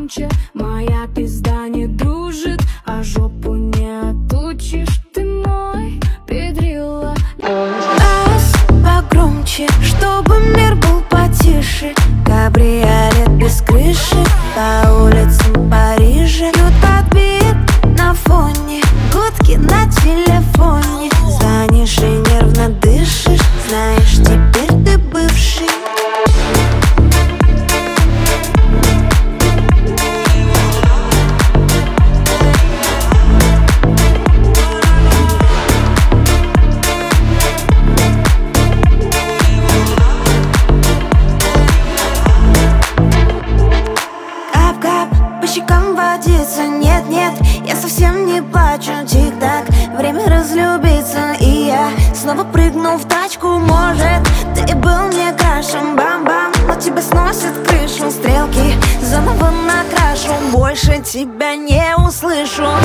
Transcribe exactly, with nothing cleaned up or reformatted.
погромче. Моя пизда не дружит, а жопу не отучишь. Ты мой педрила. Бас погромче, чтобы мир был потише. Кабриолет без крыши по улицам Парижа. Бьют под бит на фоне, гудки на телефоне. Звонишь и нервно дышишь, знаешь, теперь ты бывший. По щекам водится, нет-нет, я совсем не плачу. Тик-так, время разлюбиться. И я снова прыгну в тачку. Может, ты был мне крашем, бам-бам, но тебя сносит крышу. Стрелки заново накрашу, больше тебя не услышу.